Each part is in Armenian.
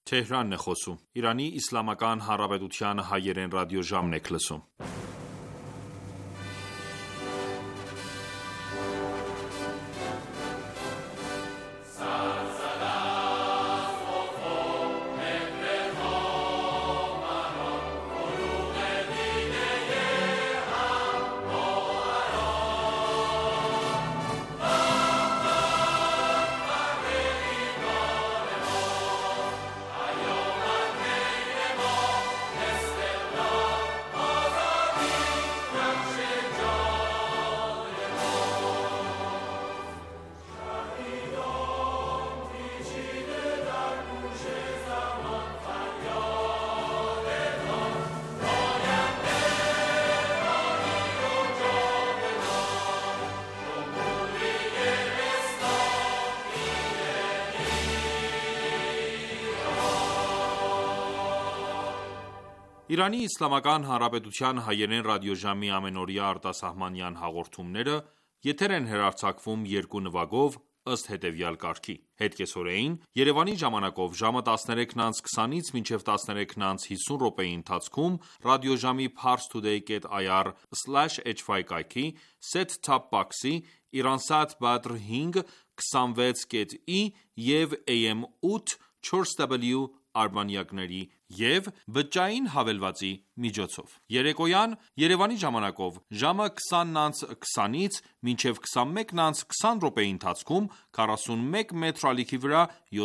Թեհրանն է խոսում։ Իրանի Իսլամական Հանրապետության հայերեն ռադիոժամն եք լսում։ Իրանի Իսլամական Հանրապետության հայերեն ռադիոժամի ամենօրյա արտասահմանյան հաղորդումները եթեր են հեռարձակվում երկու նվագով ըստ հետևյալ կարգի. Հետկեսօրեին Երևանի ժամանակով ժամը 13:20-ից մինչև 13:50 րոպեի ընթացքում ռադիոժամի parstoday.ir/hy կայքի set-top box-ի Iransat Badr 5 26.i և AM 8 4W արբանյակների և բջջային հավելվածի միջոցով։ Երեկոյան Երևանի ժամանակով ժամը 20:20-ից մինչև 21:20 րոպեի ընթացքում 41 մետր ալիքի վրա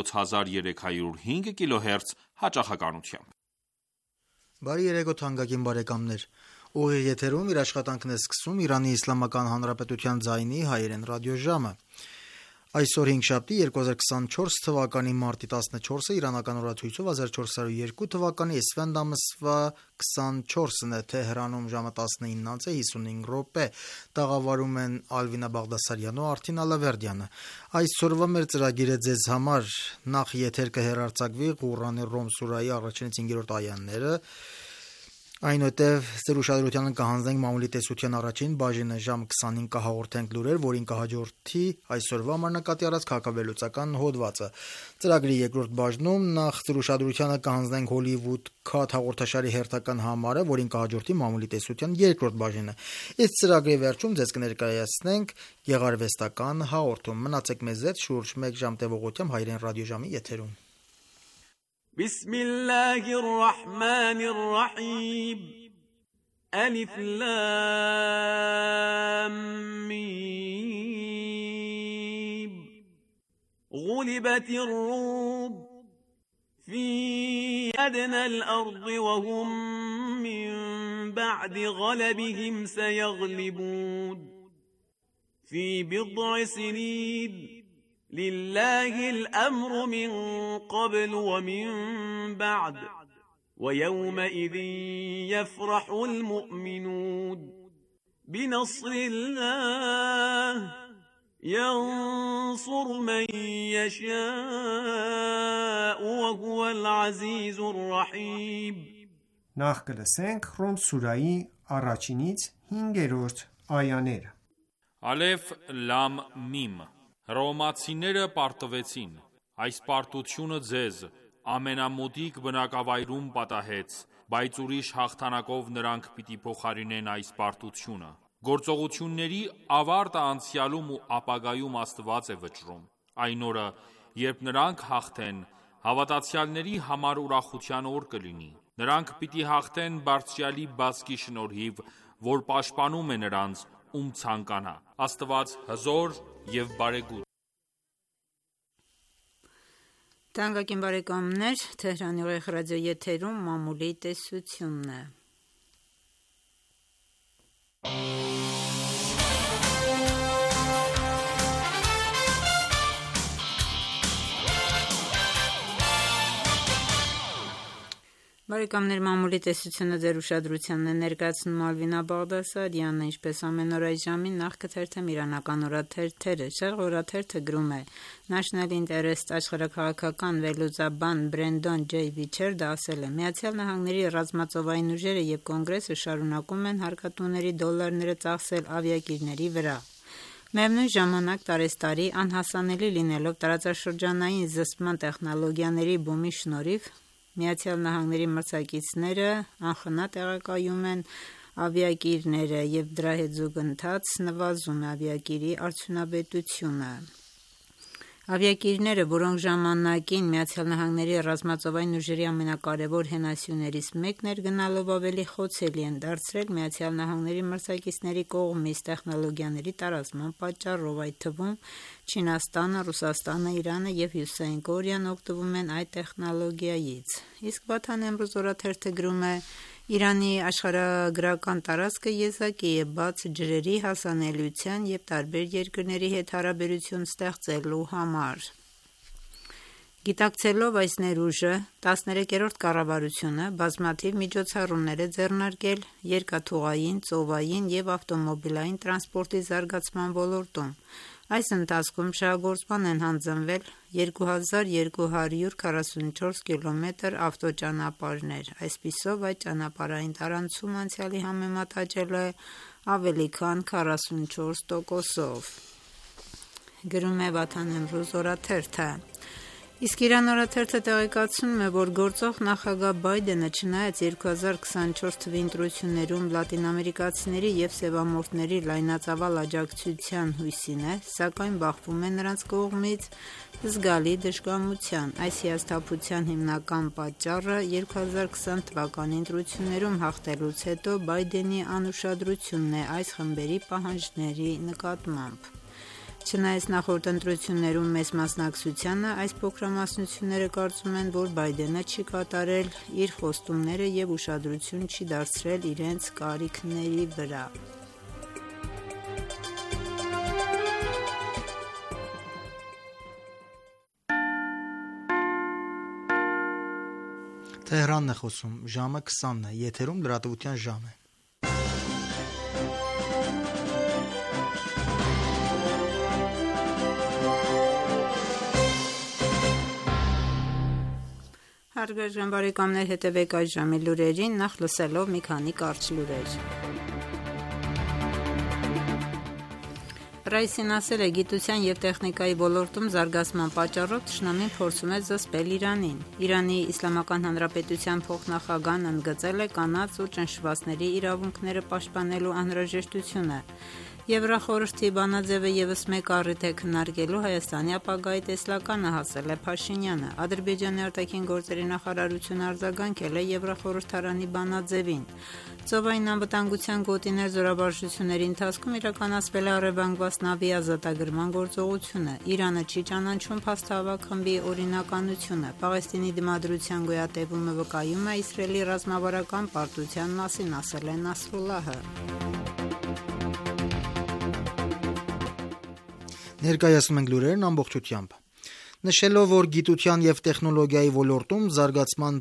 7305 կիլոհերց հաճախականությամբ։ Բարի երեկո թանկագին բարեկամներ։ Ուղիղ եթերում իր աշխատանքն է սկսում Իրանի Իսլամական Հանրապետության ձայնի հայերեն ռադիոժամը։ Այսօր հինգշաբթի 2024 թվականի մարտի 14-ը իրանական օրացույցով 1402 թվականի էսֆանդ ամսվա 24-ն է, Թեհրանում ժամը 19:55 րոպե, տաղավարում են Ալվինա Բաղդասարյանն ու Արթին Ալավերդյանը։ Այսօրվա մեր ծրագիրը ձեզ համար նախ եթեր կհեռարձակվի Ղուրանի Ռոմ սուրայի 1-ից 5-րդ այաները, այնուհետև ձեր ուշադրությանը կհանձնենք մամուլի տեսության առաջին բաժինը, ժամ 20-ին կհաղորդենք լուրեր, որին կհաջորդի այսօրվա համար նկատի առած քաղաքավերլուծական հոդվածը։ Ծրագրի երկրորդ բաժնում նախ ձեր ուշադրությանը կհանձնենք Հոլիվուդ Քաթ հաղորդաշարի հերթական համարը, որին կհաջորդի մամուլի տեսության երկրորդ բաժինը։ Իսկ ծրագրի վերջում ձեզ կներկայացնենք գեղարվեստական հաղորդում։ Մնացեք մեզ հետ շուրջ 1 ժամ տևողությամբ հայերեն ռադիոժամի եթերում։ بسم الله الرحمن الرحيم ألف لام ميم غلبت الروم في أدنى الأرض وهم من بعد غلبهم سيغلبون في بضع سنين لله الأمر من قبل ومن بعد ويومئذ يفرح المؤمنون بنصر الله ينصر من يشاء وهو العزيز الرحيم Նախ կլսենք Ռոմ սուրայի 1-ից 5-րդ այաները։ Ալեֆ լամ միմ Հռոմացիները պարտվեցին, այս պարտությունը ձեզ ամենամոտիկ բնակավայրում պատահեց, բայց ուրիշ հաղթանակով նրանք պիտի փոխարինեն այս պարտությունը։ Գործողությունների ավարտը անցյալում ու ապագայում Աստված է վճռում։ Այն օրը, երբ նրանք հաղթեն, հավատացյալների համար ուրախության օր կլինի։ Նրանք պիտի հաղթեն Բարձրյալի բազկի շնորհիվ, որ պաշտպանում է նրանց, ում ցանկանա։ Աստված հզոր և բարեգութ։ Թանկագին բարեկամներ, Թեհրանի ուղիղ ռադիոեթերում մամուլի տեսությունն է։ Բարեկամներ, մամուլի տեսությունը ձեր ուշադրությանն է ներկայացնում Ալվինա Բաղդասարյանը, ինչպես ամեն օր այս ժամին նախ կթերթեմ իրանական օրաթերթերը։ Շեղղ օրաթերթը գրում է. National Interest աշխարհաքաղաքական վերլուծաբան Բրենդոն Ջեյ Վիչերդը ասել է. Միացյալ Նահանգների ռազմածովային ուժերը եւ կոնգրեսը շարունակում են հարկատուների դոլարները ծախսել ավիակիրների վրա։ Միևնույն ժամանակ տարեստարի անհասանելի լինելով տարածաշրջանային զսպման տեխնոլոգիաների բումի շնորհիվ ԱՄՆ-ի մրցակիցները անխնա տեղակայում են ավիակիրները և դրա հետ զուգընթաց նվազում է ավիակիրի արդյունավետությունը։ Ավիակիրները, որոնք ժամանակին ԱՄՆ-ի ռազմածովային ուժերի ամենակարևոր հենասյուներից մեկն էր, գնալով ավելի խոցելի են դարձրել ԱՄՆ-ի մրցակիցների կողմից տեխնոլոգիաների տարածման պատճառով, այդ թվում Չինաստանը, Ռուսաստանը, Իրանը և Հյուսիսային Կորեան օգտվում են այդ տեխնոլոգիայից։ Իսկ Վաթան Էմրուզ օրաթերթը գրում է. Իրանի աշխարհագրական տարածքը եզակի է բաց ջրերի հասանելիության և տարբեր երկրների հետ հարաբերություն ստեղծելու համար։ Գիտակցելով այս ներուժը, 13-րդ կառավարությունը բազմաթիվ միջոցառումներ է ձեռնարկել երկաթուղային, ծովային և ավտոմոբիլային տրանսպորտի զարգացման ոլորտում։ Այս ընթացքում շահագործման են հանձնվել 2244 կիլոմետր ավտոճանապարհներ։ Այսպիսով, այդ ճանապարհային տարանցումը անցյալի համեմատ աճել է ավելի քան 44%-ով։ Գրում է Վաթան Էմրուզ օրաթերթը։ Իսկ Իրան օրաթերթը տեղեկացնում է, որ գործող նախագահ Բայդենը չնայած 2024 թվականի ընտրություններում լատինամերիկացիների և սևամորթների լայնածավալ աջակցության հույսին է, սակայն բախվում է նրանց կողմից զգալի դժկամության։ Այս հիասթափության հիմնական պատճառը 2020 թվականի ընտրություններում հաղթելուց հետո Բայդենի անուշադրությունն է այս խմբերի պահանջների նկատմամբ։ Չնայած նախորդ ընտրություններում մեծ մասնակցությանը, այս փոքրամասնությունները կարծում են, որ Բայդենը չի կատարել իր խոստումները և ուշադրություն չի դարձրել իրենց կարիքների վրա։ Թեհրանն է խոսում, ժամը 20-ն է, եթերում լրատվության ժամ է։ Հարգարժան բարեկամներ, հետևեք այս ժամի լուրերին, նախ լսելով մի քանի կարճ լուրեր։ Ռայիսին ասել է, գիտության և տեխնիկայի ոլորտում զարգացման պատճառով թշնամին փորձում է զսպել Իրանին։ Իրանի Իսլամական Հանրապետության փոխնախագահն ընդգծել է կանանց ու ճնշվածների իրավունքները պաշտպանելու անհրաժեշտությունը։ Եվրախորհրդի բանաձևը ևս մեկ առիթ է քննարկելու Հայաստանի ապագայի տեսլականը, ասել է Փաշինյանը։ Ադրբեջանի արտաքին գործերի նախարարությունը արձագանքել է Եվրախորհրդարանի բանաձևին։ Ծովային անվտանգության գոտիներ զորավարժությունների ընթացքում իրականացվել է առևանգված նավի ազատագրման գործողությունը։ Իրանը չի ճանաչում փաստահավաք խմբի օրինականությունը։ Պաղեստինի դիմադրության գոյատևումը վկայում է Իսրայելի ռազմավարական պարտության մասին, ասել է Նասրուլլահը։ Ներկայացնում ենք լուրերն ամբողջությամբ։ Նշելով, որ գիտության և տեխնոլոգիայի ոլորտում զարգացման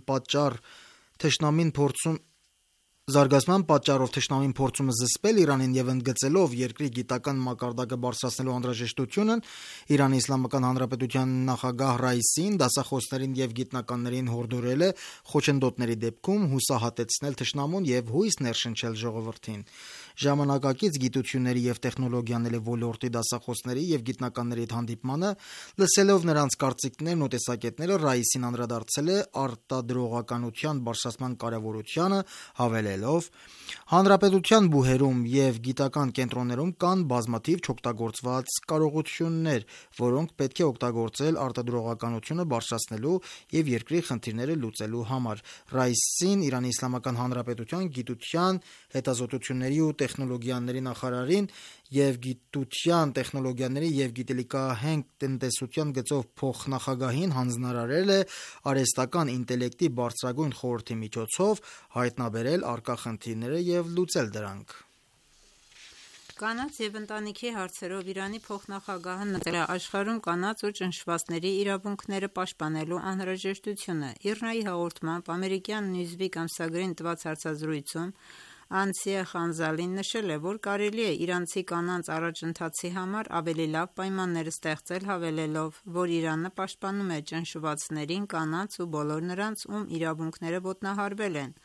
պատճառով թշնամին փորձում է զսպել Իրանին և ընդգծելով երկրի գիտական մակարդակը բարձրացնելու անհրաժեշտությունն, Իրանի Իսլամական Հանրապետության նախագահ Ռայիսին դասախոսներին և գիտնականներին հորդորել է խոչընդոտների դեպքում հուսահատեցնել թշնամուն և հույս ներշնչել ժողովրդին։ Ժամանակակից գիտությունների և տեխնոլոգիաների ոլորտի դասախոսների և գիտնականների հետ հանդիպմանը, լսելով նրանց կարծիքներն ու տեսակետները, Ռայիսին անդրադարձել է արտադրողականության բարձրացման կարևորությանը, հավելելով. «Հանրապետության բուհերում և գիտական կենտրոններում կան բազմաթիվ չօգտագործված կարողություններ, որոնք պետք է օգտագործել արտադրողականությունը բարձրացնելու և երկրի խնդիրները լուծելու համար»։ Ռայիսին Իրանի Իսլամական Հանրապետության գիտության, հետազոտությունների ու տեխնոլոգիաների նախարարին և գիտության, տեխնոլոգիաների և գիտելիքահենք տնտեսության գծով փոխնախագահին հանձնարարել է արհեստական ինտելեկտի բարձրագույն խորհրդի միջոցով հայտնաբերել առկա խնդիրները և լուծել դրանք։ Կանանց և ընտանիքի հարցերով Իրանի փոխնախագահը նկատել է աշխարհում կանանց ու ճնշվածների իրավունքները պաշտպանելու անհրաժեշտությունը։ IRNA-ի հաղորդմամբ ամերիկյան Newsweek ամսագրին տված հարցազրույցում Անսիե Խանզալին նշել է, որ կարելի է իրանցի կանանց առաջընթացի համար ավելի լավ պայմաններ ստեղծել, հավելելով, որ Իրանը պաշտպանում է ճնշվածներին, կանանց ու բոլոր նրանց, ում իրավունքները ոտնահարվել են։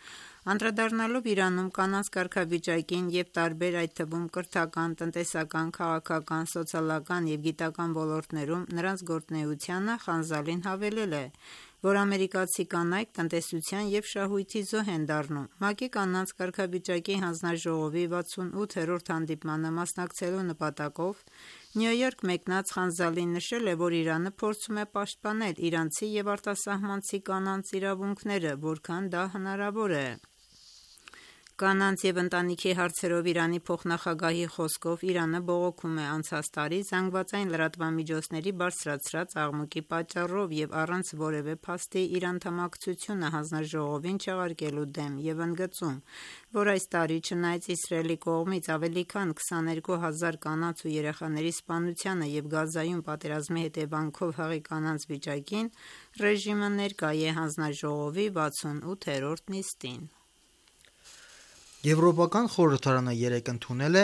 Անդրադառնալով Իրանում կանանց կարգավիճակին եւ տարբեր, այդ թվում կրթական, տնտեսական, քաղաքական, սոցիալական եւ գիտական ոլորտներում նրանց գործունեությանը, Խանզալին հավելել է, որ ամերիկացի կանայք տնտեսության եւ շահույթի զոհ են դառնում։ ՄԱԿ-ի կանանց կարգավիճակի հանձնաժողովի 68-րդ հանդիպմանը մասնակցելու նպատակով Նյու Յորք մեկնած Խանզալին նշել է, որ Իրանը փորձում է պաշտպանել իրանցի եւ արտասահմանցի կանանց իրավունքները, որքան դա հնարավոր է։ Կանանց եւ ընտանիքի հարցերով Իրանի փոխնախագահի խոսքով Իրանը բողոքում է անցած տարի զանգվածային լրատվամիջոցների բարձրացրած աղմուկի պատճառով եւ առանց որևէ փաստի իր անդամակցությունը հանձնաժողովին չեղարկելու դեմ եւ ընդգծում, որ այս տարի չնայած Իսրայելի կողմից ավելի քան 22,000 կանանց ու երեխաների սպանությանը եւ Գազայում պատերազմի հետևանքով հղի կանանց վիճակին, ռեժիմը ներկա է հանձնաժողովի 68-րդ նիստին։ Եվրոպական խորհրդարանը երեկ ընդունել է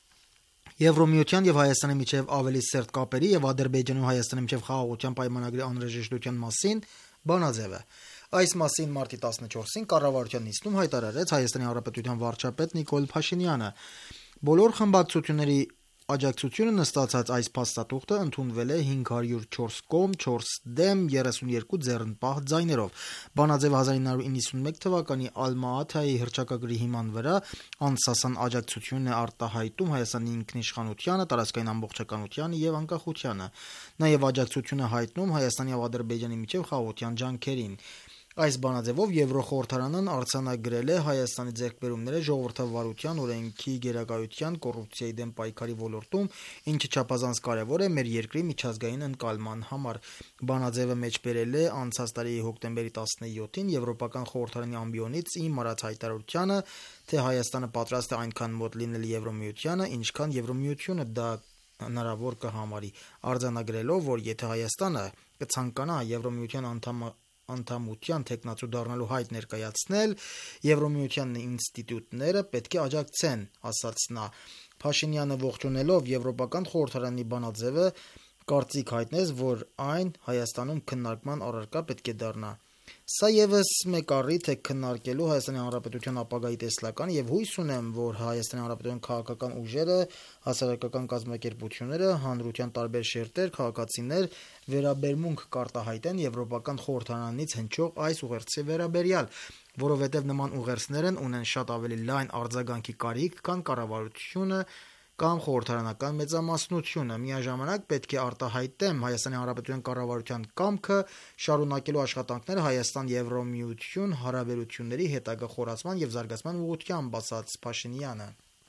Եվրոմիության եւ Հայաստանի միջև ավելի սերտ կապերի եւ Ադրբեջանի ու Հայաստանի միջև խաղաղության պայմանագրի անհրաժեշտության մասին բանաձևը։ Այս մասին մարտի 14-ին կառավարության նիստում հայտարարեց Հայաստանի Հանրապետության վարչապետ Նիկոլ Փաշինյանը։ Բոլոր խմբակցությունների աջակցությունը նստացած այս փաստաթուղթը ընդունվել է 504 կողմ, 4 դեմ, 32 ձեռնպահ ձայներով։ Բանաձևը 1991 թվականի Ալմա-Աթայի հռչակագրի հիման վրա անսասան աջակցությունն է արտահայտում Հայաստանի ինքնիշխանությանը, տարածքային ամբողջականությանը եւ անկախությանը։ Նաեւ աջակցություն է հայտնում Հայաստանի եւ Ադրբեջանի միջև խաղաղության ջանքերին։ Այս բանաձևով Եվրոխորհրդարանն արձանագրել է Հայաստանի ձեռքբերումները ժողովրդավարության, օրենքի գերակայության, կոռուպցիայի դեմ պայքարի ոլորտում, ինչը չափազանց կարևոր է մեր երկրի միջազգային ընկալման համար։ Բանաձևը մեջբերել է անցած տարի հոկտեմբերի 17-ին Եվրոպական խորհրդարանի ամբիոնից իմ արած հայտարարությանը, թե Հայաստանը պատրաստ է այնքան մոտ լինել Եվրոմիությանը, ինչքան Եվրոմիությունը դա հնարավոր կհամարի, արձանագրելով, որ եթե Հայաստանը կցանկանա Եվրոմիության անդամության թեկնածու դառնալու հայտ ներկայացնել, Եվրոմիության ինստիտուտները պետք է աջակցեն, ասաց նա։ Փաշինյանը ողջունելով Եվրոպական խորհրդարանի բանաձևը կարծիք հայտնեց, որ այն Հայաստանում քննարկման առարկա պետք է դառնա։ Սա եւս մեկ առիթ է քննարկելու Հայաստանի Հանրապետության ապագայի տեսլական եւ հույս ունեմ, որ Հայաստանի Հանրապետության քաղաքական ուժերը, հասարակական կազմակերպությունները, հանրության տարբեր շերտեր, քաղաքացիներ վերաբերմունք կարտահայտեն Եվրոպական խորհրդարանից հնչող այս ուղերձի վերաբերյալ, որովհետեւ նման ուղերձներն ունեն շատ ավելի լայն արձագանքի կարիք, քան կառավարությունը կամ խորհրդարանական մեծամասնությունը։ Միաժամանակ պետք է արտահայտեմ Հայաստանի Հանրապետության կառավարության կամքը շարունակելու աշխատանքները Հայաստան-Եվրոմիություն հարաբերությունների հետագա խորացման եւ զարգացման ուղղությամբ, ասաց Փաշինյանը։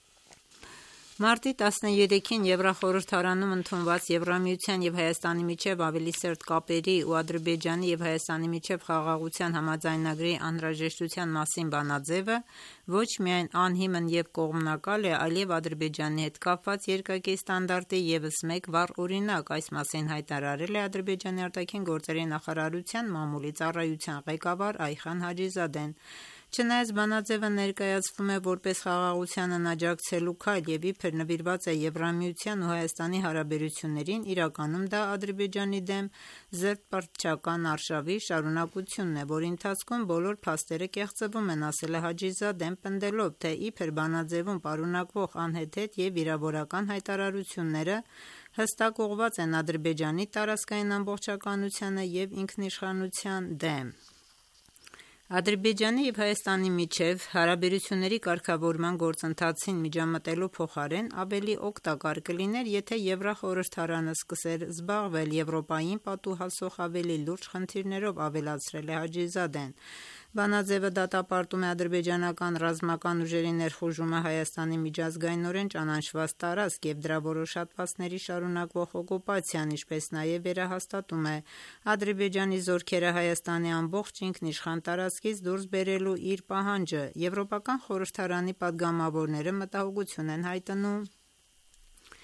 Մարտի 13-ին Եվրախորհրդարանում ընդունված Եվրամիության եւ Հայաստանի միջև ավելի սերտ կապերի ու Ադրբեջանի եւ Հայաստանի միջև խաղաղության համաձայնագրի անհրաժեշտության մասին բանաձևը ոչ միայն անհիմն եւ կողմնակալ է, այլև Ադրբեջանի հետ կապված երկակի ստանդարտի եւս մեկ վառ օրինակ։ Այս մասին հայտարարել է Ադրբեջանի արտաքին գործերի նախարարության մամուլի ծառայության ղեկավար Այխան Հաջիզադեն։ Չնայած բանաձևը ներկայացվում է որպես խաղաղությանն աջակցելու քայլ եւ իբր նվիրված է Եվրամիության ու Հայաստանի հարաբերություններին, իրականում դա Ադրբեջանի դեմ զերծ արշավի շարունակությունն է, որի ընթացքում բոլոր փաստերը կեղծվում են, ասել է Հաջիզադեն, պնդելով, թե իբր բանաձևում պարունակվող անհեթեթ եւ վիրավորական հայտարարությունները հստակ ուղղված են Ադրբեջանի տարածքային ամբողջականությանը եւ ինքնիշխանության դեմ։ Ադրբեջանի եւ Հայաստանի միջև հարաբերությունների կարգավորման գործընթացին միջամտելու փոխարեն ավելի օգտակար կլիներ, եթե Եվրախորհրդարանը սկսեր զբաղվել Եվրոպային պատուհասող ավելի լուրջ խնդիրներով, ավելացրել է Հաջիզադեն։ Բանաձևը դատապարտում է ադրբեջանական ռազմական ուժերի ներխուժումը Հայաստանի միջազգայինորեն ճանաչված տարածք եւ դրա որոշ հատվածների շարունակվող օկուպացիան, ինչպես նաեւ վերահաստատում է Ադրբեջանի զորքերը Հայաստանի ամբողջ ինքնիշխան տարածքից դուրս բերելու իր պահանջը։ Եվրոպական խորհրդարանի պատգամավորները մտահոգություն են հայտնում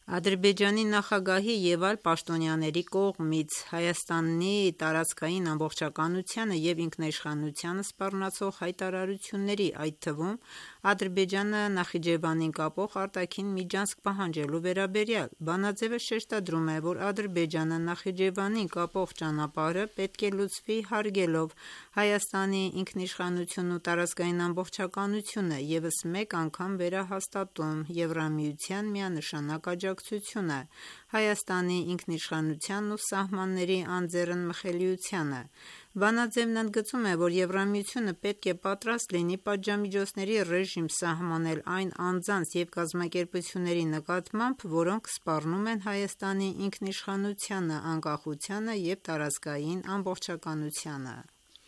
Ադրբեջանի նախագահի եւ այլ պաշտոնյաների կողմից Հայաստանի տարածքային ամբողջականությանը եւ ինքնիշխանությանը սպառնացող հայտարարությունների, այդ թվում Ադրբեջանը Նախիջևանին կապող արտաքին միջանցք պահանջելու վերաբերյալ բանաձևը շեշտադրում է, որ Ադրբեջանը Նախիջևանին կապող ճանապարհը պետք է լուծվի հարգելով Հայաստանի ինքնիշխանությունն ու տարածքային ամբողջականությունը, եւս մեկ անգամ վերահաստատում Եվրամիության միանշանակ աջակցությունը Հայաստանի ինքնիշխանությանն ու սահմանների անձեռնմխելիությանը։ Բանաձևն ընդգծում է, որ Եվրամիությունը պետք է պատրաստ լինի պատժամիջոցների ռեժիմ սահմանել այն անձանց եւ կազմակերպությունների նկատմամբ, որոնք սպառնում են Հայաստանի ինքնիշխանությանը, անկախությանը եւ տարածքային ամբողջականությանը։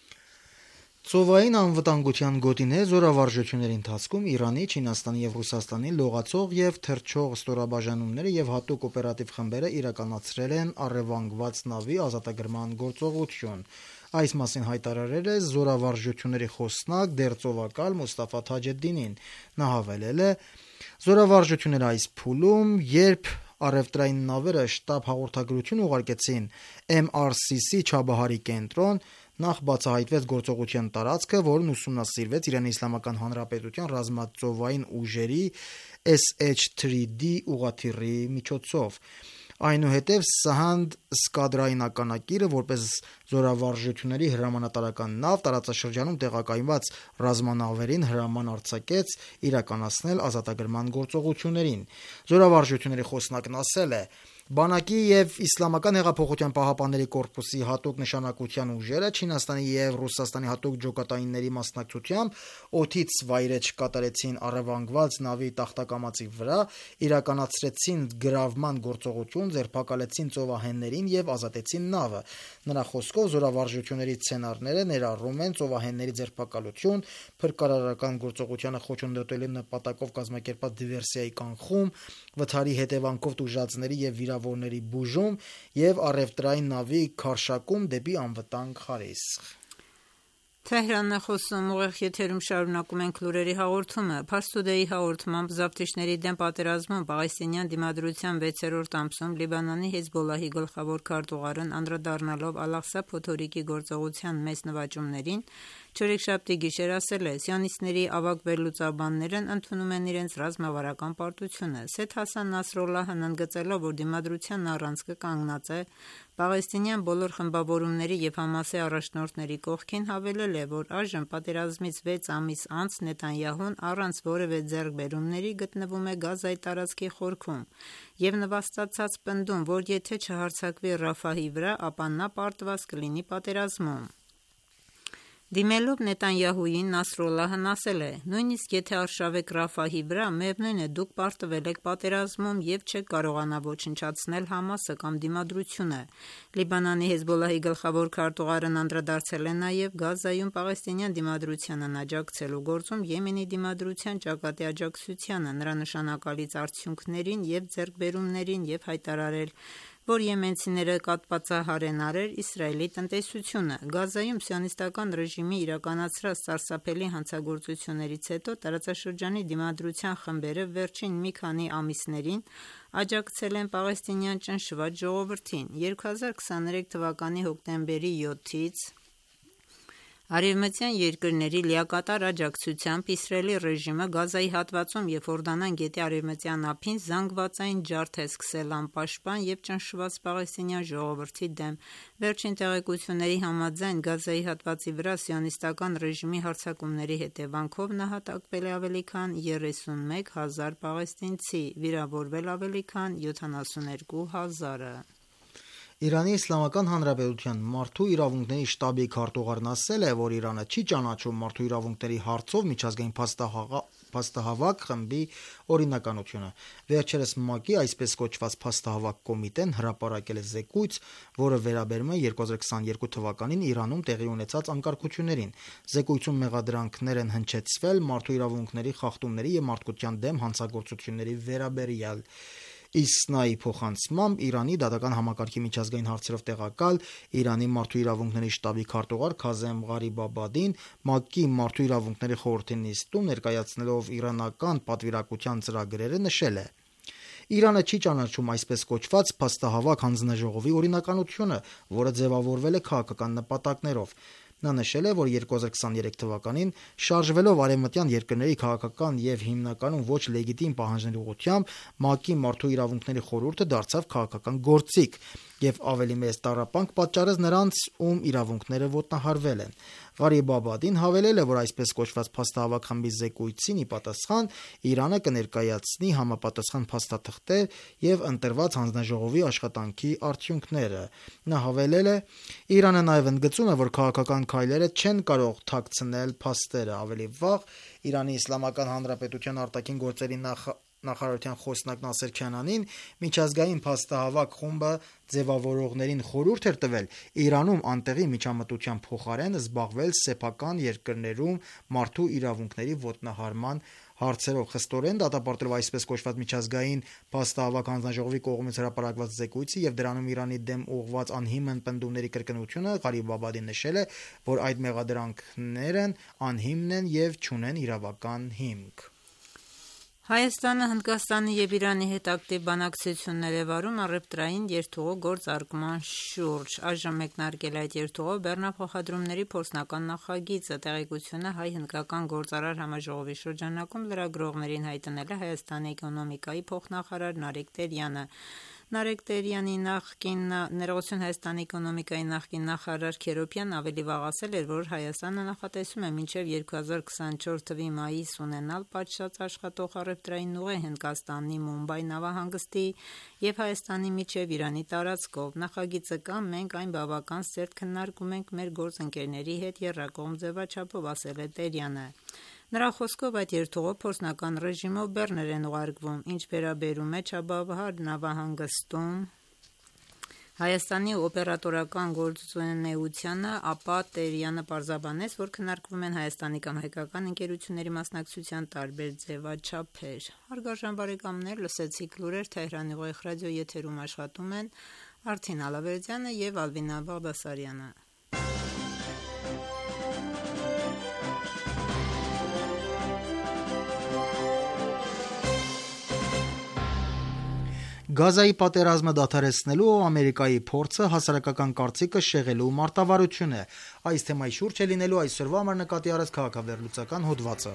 Ծովային անվտանգության գոտիներ զորավարժությունների ընթացքում Իրանի, Չինաստանի եւ Ռուսաստանի լողացող եւ թռչող ստորաբաժանումները եւ հատուկ օպերատիվ խմբերը իրականացրել են առևանգված նավի ազատագրման գործողություն։ Այս մասին հայտարարել է զորավարժությունների խոսնակ դերծովակալ Մուստաֆա Թաջեդդինին։ Նա հավելել է. «Զորավարժությունները այս փուլում, երբ առևտրային նավերը շտաբ հաղորդագրություն ուղարկեցին MRCC Չաբահարի կենտրոն, նախ բացահայտվեց գործողության տարածքը, որն ուսումնասիրվեց Իրանի Իսլամական Հանրապետության ռազմածովային ուժերի SH-3D ուղղաթիռի միջոցով։ Այնուհետև Սահանդ սկադրային ականակիրը, որպես զորավարժությունների հրամանատարական նավ, տարածաշրջանում տեղակայված ռազմանավերին հրաման արձակեց իրականացնել ազատագրման գործողություններին։ Զորավարժությունների խոսնակն ասել է. «Բանակի եւ Իսլամական հեղափոխության պահապանների կորպուսի հատուկ նշանակության ուժերը Չինաստանի եւ Ռուսաստանի հատուկ ջոկատայինների մասնակցությամբ օդից վայրէջք կատարեցին առևանգված նավի տախտակամածի վրա, իրականացրեցին գրավման գործողություն, ձերբակալեցին ծովահեններին եւ ազատեցին նավը»։ Նրա խոսքով զորավարժությունների սցենարները ներառում են ծովահենների ձերբակալություն, փրկարարական գործողությանը խոչընդոտելու նպատակով կազմակերպած դիվերսիայի կանխում, վթարի հետևանքով տուժածների եւ վիրավորների բուժում եւ առևտրային նավի քարշակում դեպի անվտանգ Խարիսխ։ Թեհրանն է խոսում, ուղիղ եթերում շարունակում ենք լուրերի հաղորդումը։ Փարս Today հաղորդմամբ զավթիչների դեմ պատերազմում պաղեստինյան դիմադրության 6-րդ ամսում Լիբանանի Հեզբոլլահի գլխավոր քարտուղարն անդրադառնալով Ալ-Աղսա փոթորիկի գործողության մեծ նվաճումներին չորեքշաբթի գիշեր ասել է. «Սիոնիստների ավագ վերլուծաբաններն ընդունում են իրենց ռազմավարական պարտությունը»։ Սեյեդ Հասան Նասրոլլահն ընդգծելով, որ դիմադրության առանցքը կանգնած է պաղեստինյան բոլոր խմբավորումների եւ Համասի առաջնորդների կողքին, հավելել է, որ այժմ պատերազմից 6 ամիս անց Նեթանյահուն առանց որևէ ձեռքբերումների գտնվում է Գազայի տարածքի խորքում եւ նվաստացած պնդում, որ եթե չհարձակվի Ռաֆահի վրա, ապա նա պարտված կլինի պատերազմում։ Դիմելով Նեթանյահուին, Նասրոլլահն ասել է. «Նույնիսկ եթե արշավեք Ռաֆահի վրա, միևնույն է դուք պարտվել եք պատերազմում եւ չեք կարողանա ոչնչացնել Համասը կամ դիմադրությունը»։ Լիբանանի Հեզբոլլահի գլխավոր քարտուղարն անդրադարձել է նաեւ Գազայում պաղեստինյան դիմադրությանն աջակցելու գործում Եմենի դիմադրության ճակատի աջակցությանը, նրա նշանակալից արդյունքներին եւ ձեռքբերումներին եւ հայտարարել, որ եմենցիները կատվածահար են արել Իսրայելի տնտեսությունը։ Գազայում սիոնիստական ռեժիմի իրականացրած սարսափելի հանցագործություններից հետո տարածաշրջանի դիմադրության խմբերը վերջին մի քանի ամիսներին աջակցել են պաղեստինյան ճնշված ժողովրդին։ 2023 թվականի հոկտեմբերի 7-ից արևմտյան երկրների լիակատար աջակցությամբ Իսրայելի ռեժիմը Գազայի հատվածում եւ Հորդանան գետի արևմտյան ափին զանգվածային ջարդ է սկսել անպաշտպան եւ ճնշված պաղեստինյան ժողովրդի դեմ։ Վերջին տեղեկությունների համաձայն Գազայի հատվածի վրա սիոնիստական ռեժիմի հարձակումների հետևանքով նահատակվել է ավելի քան 31,000 պաղեստինցի, վիրավորվել ավելի քան 72,000-ը։ Իրանի Իսլամական Հանրապետության մարդու իրավունքների շտաբի քարտուղարն ասել է, որ Իրանը չի ճանաչում մարդու իրավունքների հարցով միջազգային փաստահավաք խմբի օրինականությունը։ Վերջերս ՄԱԿ-ի այսպես կոչված փաստահավաք կոմիտեն հրապարակել է զեկույց, որը վերաբերում է 2022 թվականին Իրանում տեղի ունեցած անկարգություններին։ Զեկույցում մեղադրանքներ են հնչեցվել մարդու իրավունքների խախտումների եւ մարդկության դեմ հանցագործությունների վերաբերյալ։ Իսնայի փոխանցմամբ Իրանի դատական համակարգի միջազգային հարցերով տեղակալ Իրանի մարդու իրավունքների շտաբի քարտուղար Քազեմ Ղարիբաբադին ՄԱԿ-ի մարդու իրավունքների խորհրդի նիստում ներկայացնելով իրանական պատվիրակության ծրագրերը նշել է. Իրանը չի ճանաչում այսպես կոչված փաստահավաք հանձնաժողովի օրինականությունը, որը ձևավորվել է քաղաքական նպատակներով։ Նա նշել է, որ 2023 թվականին շարժվելով արևմտյան երկրների քաղաքական եւ հիմնականում ոչ լեգիտիմ պահանջների ուղղությամբ ՄԱԿ-ի մարդու իրավունքների խորհուրդը դարձավ քաղաքական գործիք եւ ավելի մեծ տառապանք պատճառեց նրանց, ում իրավունքները ոտնահարվել են։ Ղարիբ Աբադին հավելել է, որ այսպես կոչված փաստահավաք խմբի զեկույցին ի պատասխան Իրանը կներկայացնի համապատասխան փաստաթղթեր եւ ընտրված հանձնաժողովի աշխատանքի արդյունքները։ Նա հավելել է. Իրանը նաեւ ընդգծում է, որ քաղաքական քայլերը չեն կարող թաքցնել փաստերը։ Ավելի վաղ Իրանի Իսլամական Հանրապետության արտաքին գործերի նախարարության խոսնակ Նասեր Քանանին միջազգային փաստահավաք խումբը ձևավորողներին խորհուրդ էր տվել Իրանում անտեղի միջամտության փոխարեն զբաղվել սեփական երկրներում մարդու իրավունքների ոտնահարման հարցերով, խստորեն դատապարտելով այսպես կոչված միջազգային փաստահավաք հանձնաժողովի կողմից հրապարակված զեկույցը եւ դրանում Իրանի դեմ ուղղված անհիմն պնդումների կրկնությունը, Ղարիբ Աբադին նշել է, որ այդ մեղադրանքներն անհիմն են եւ չունեն իրավական հիմք։ Հայաստանը Հնդկաստանի եւ Իրանի հետ ակտիվ բանակցություններ է վարում առևտրային երթուղու գործարկման շուրջ։ Այժմ մեկնարկել է այդ երթուղով բեռնափոխադրումների փորձնական նախագիծը։ Տեղեկությունը հայ-հնդկական գործարար համաժողովի շրջանակում լրագրողներին հայտնել է Հայաստանի էկոնոմիկայի փոխնախարար Նարեկ Տերյանը։ Նարեկ Տերյանի ներողություն Հայաստանի էկոնոմիկայի նախկին նախարար Քերոբյան ավելի վաղ ասել էր, որ Հայաստանը նախատեսում է մինչև 2024 թվականի մայիս ունենալ պատշաճ աշխատող առևտրային ուղի Հնդկաստանի Մումբայ նավահանգստի եւ Հայաստանի միջև Իրանի տարածքով։ Նախագիծը կա, մենք այն բավական սերտ քննարկում ենք մեր գործընկերների հետ եռակողմ ձևաչափով, ասել է Տերյանը։ Նրա խոսքով այդ երթուղով փորձնական ռեժիմով բեռներ են ուղարկվում, ինչ վերաբերում է Չաբահար նավահանգստում Հայաստանի օպերատորական գործունեությանը, ապա Տերյանը պարզաբանեց, որ քննարկվում են Հայաստանի կամ հայկական ընկերությունների մասնակցության տարբեր ձևաչափեր։ Հարգարժան բարեկամներ, լսեցիք լուրեր Թեհրանի ուղիղ ռադիո եթերում աշխատում են Արթին Ալավերդյանը եւ Ալվինա Բաղդասարյանը։ Գազայի պատերազմը դադարեցնելու Ամերիկայի փորձը հասարակական կարծիքը շեղելու մարտավարություն է։ Այս թեմայի շուրջ է լինելու այսօրվա համար նկատի առած քաղաքավերլուծական հոդվածը։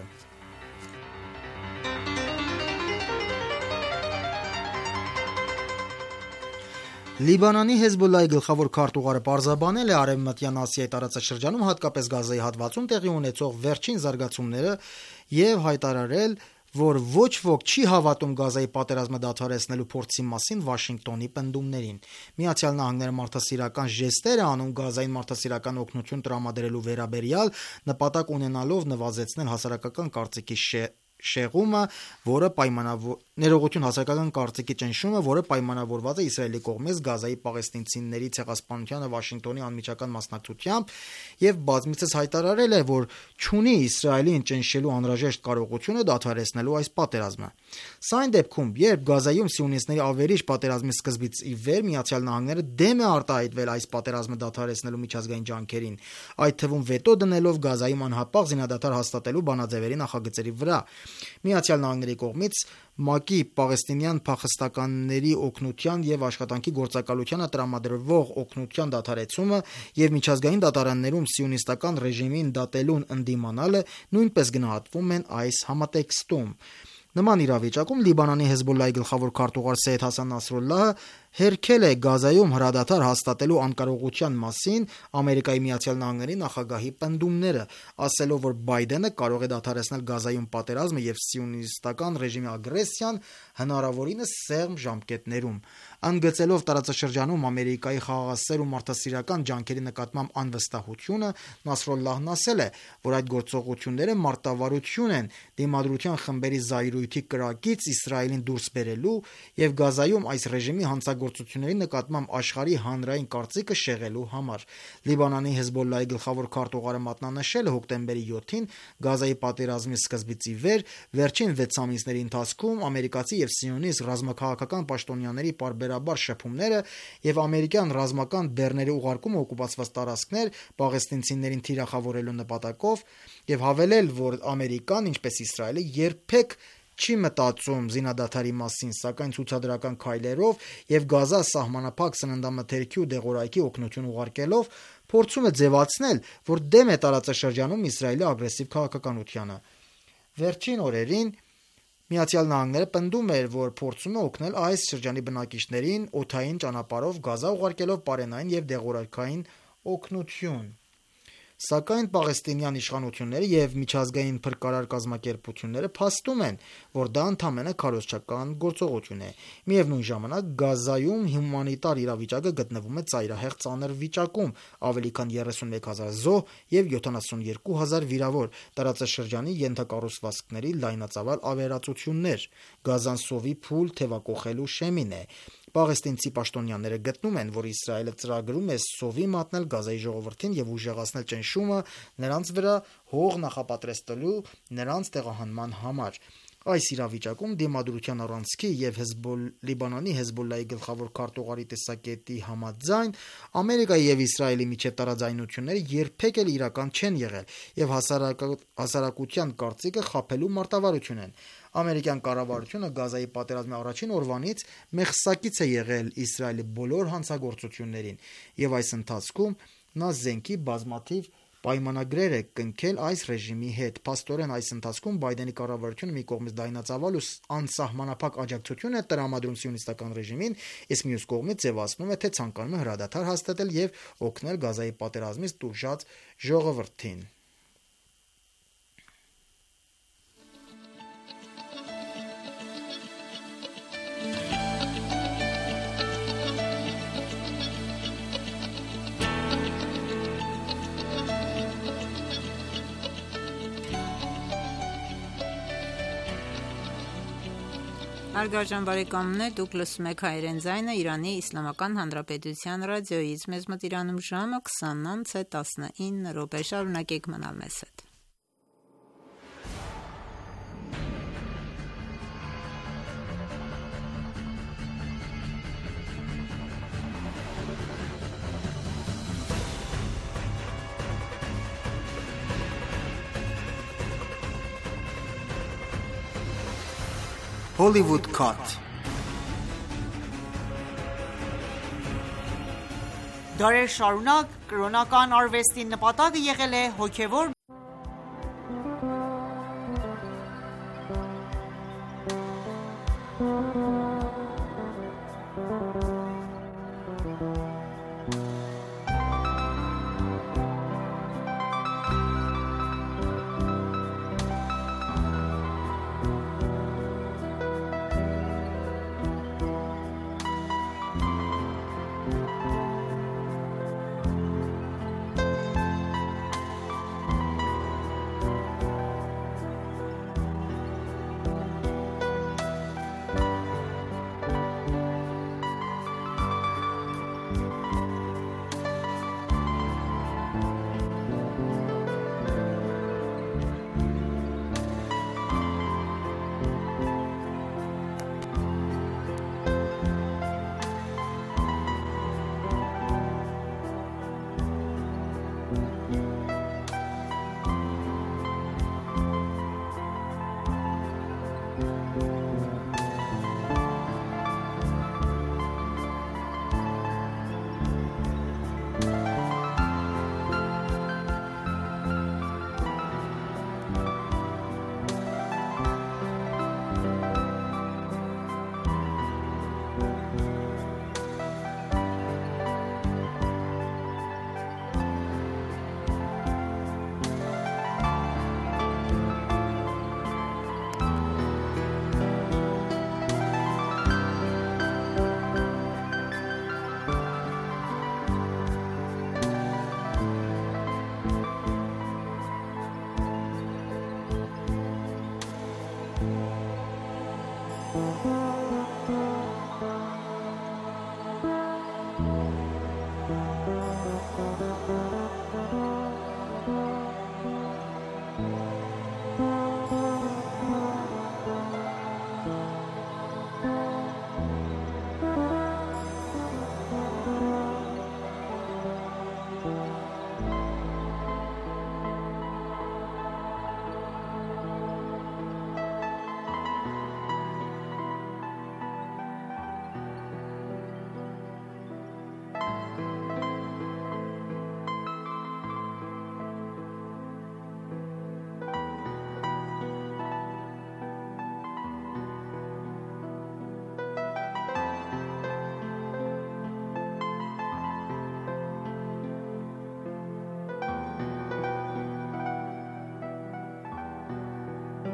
Լիբանանի Հեզբոլլահի գլխավոր քարտուղարը պարզաբանել է Արևմտյան Ասիայի տարածաշրջանում, հատկապես Գազայի հատվածում տեղի ունեցող վերջին զարգացումները եւ հայտարարել, որ ոչ ոք չի հավատում Գազայի պատերազմը դադարեցնելու փորձի մասին Վաշինգտոնի պնդումներին։ Միացյալ Նահանգները մարդասիրական ժեստեր է անում Գազային մարդասիրական օգնություն տրամադրելու վերաբերյալ, նպատակ ունենալով նվազեցնել հասարակական կարծիքի շեղումը, որը ներողություն հասարակական կարծիքի ճնշումը, որը պայմանավորված է Իսրայելի կողմից Գազայի պաղեստինցիների ցեղասպանությանը Վաշինգտոնի անմիջական մասնակցությամբ եւ բազմիցս հայտարարել է, որ չունի Իսրայելին ճնշելու անհրաժեշտ կարողությունը դադարեցնելու այս պատերազմը։ Սա այն դեպքում, երբ Գազայում սիոնիստների ավերիչ պատերազմի սկզբից ի վեր Միացյալ Նահանգները դեմ է արտահայտվել այս պատերազմը դադարեցնելու միջազգային ջանքերին, այդ թվում վետո դնելով Գազայում անհապաղ զինադադար հաստատելու բանաձևերի նախագծերի վրա։ Միացյալ Նահանգների կողմից ՄԱԿ-ի պաղեստինյան փախստականների օգնության եւ աշխատանքի գործակալությանը տրամադրվող օգնության դադարեցումը եւ միջազգային դատարաններում սիոնիստական ռեժիմին դատելուն ընդդիմանալը նույնպես գնահատվում են այս համատեքստում։ Նման իրավիճակում Լիբանանի Հեզբոլլահի գլխավոր քարտուղար Սեյեդ Հասան Նասրալլահը հերքել է Գազայում հրադադար հաստատելու անկարողության մասին Ամերիկայի Միացյալ Նահանգների նախագահի պնդումները, ասելով, որ Բայդենը կարող է դադարեցնել Գազայում պատերազմը եւ սիոնիստական ռեժիմի ագրեսիան հնարավորինս սեղմ ժամկետներում։ Ընդգծելով տարածաշրջանում Ամերիկայի խաղաղասեր ու մարդասիրական ջանքերի նկատմամբ անվստահությունը, Նասրալլահն ասել է, որ այդ գործողությունները մարտավարություն են դիմադրության խմբերի զայրույթի կրակից Իսրայելին դուրս բերելու եւ Գազայում այս ռեժիմի հանցագործությունների նկատմամբ աշխարհի հանրային կարծիքը շեղելու համար։ Լիբանանի Հեզբոլլահի գլխավոր քարտուղարը մատնանշել է հոկտեմբերի 7-ին Գազայի պատերազմի սկզբից ի վեր վերջին 6 ամիսների ընթացքում ամերիկացի եւ սիոնիստ ռազմաքաղաքական պաշտոնյաների պարբերաբար շփումները եւ ամերիկյան ռազմական բեռների ուղարկումը օկուպացված տարածքներ պաղեստինցիներին թիրախավորելու նպատակով եւ հավելել, որ Ամերիկան, ինչպես Իսրայելը, երբեք չի մտածում զինադադարի մասին, սակայն ցուցադրական քայլերով եւ Գազա սահմանափակ սննդամթերքի ու դեղորայքի օգնություն ուղարկելով փորձում է ձևացնել, որ դեմ է տարածաշրջանում Իսրայելի ագրեսիվ քաղաքականությանը։ Վերջին օրերին Միացյալ Նահանգները պնդում էր, որ փորձում է օգնել այս շրջանի բնակիչներին օդային ճանապարհով Գազա ուղարկելով պարենային եւ դեղորայքային օգնություն։ Սակայն պաղեստինյան իշխանությունները եւ միջազգային փրկարար կազմակերպությունները փաստում են, որ դա ընդամենը քարոզչական գործողություն է։ Միևնույն ժամանակ Գազայում հումանիտար իրավիճակը գտնվում է ծայրահեղ ծանր վիճակում, ավելի քան 31,000 զոհ եւ 72,000 վիրավոր, տարածաշրջանի ենթակառուցվածքների լայնածավալ ավերածություններ։ Գազան սովի փուլ թևակողելու շեմին է։ Պաղեստինցի պաշտոնյաները գտնում են, որ Իսրայելը ծրագրում է սովի մատնել Գազայի ժողովրդին եւ ուժեղացնել ճնշումը նրանց վրա հող նախապատրաստելու նրանց տեղահանման համար։ Այս իրավիճակում դիմադրության առանցքի եւ Լիբանանի Հեզբոլլահի գլխավոր քարտուղարի տեսակետի համաձայն Ամերիկայի եւ Իսրայելի միջև տարաձայնությունները երբեք էլ իրական չեն եղել եւ հասարակության կարծիքը խաբելու մարտավարություն են։ Ամերիկյան կառավարությունը Գազայի պատերազմի առաջին օրվանից մեղսակից է եղել Իսրայելի բոլոր հանցագործություններին եւ այս ընթացքում նա զենքի բազմաթիվ պայմանագրեր է կնքել այս ռեժիմի հետ։ Փաստորեն այս ընթացքում Բայդենի կառավարությունը մի կողմից լայնածավալ ու անսահմանափակ աջակցություն է տրամադրում սիոնիստական ռեժիմին, իսկ մյուս կողմից ձևացնում է, թե ցանկանում է հրադադար հաստատել եւ օգնել Գազայի պատերազմից տուժած ժողովրդին։ Հարգարժան բարեկամներ, դուք լսում եք Հայերեն ձայնը Իրանի Իսլամական Հանրապետության ռադիոյից։ Մեզ մոտ Իրանում ժամը 20:19 շարունակեք մնալ մեզ հետ։ Hollywood Cut Դարեր շարունակ կրոնական արվեստի նպատակը եղել է հոգևոր Thank you.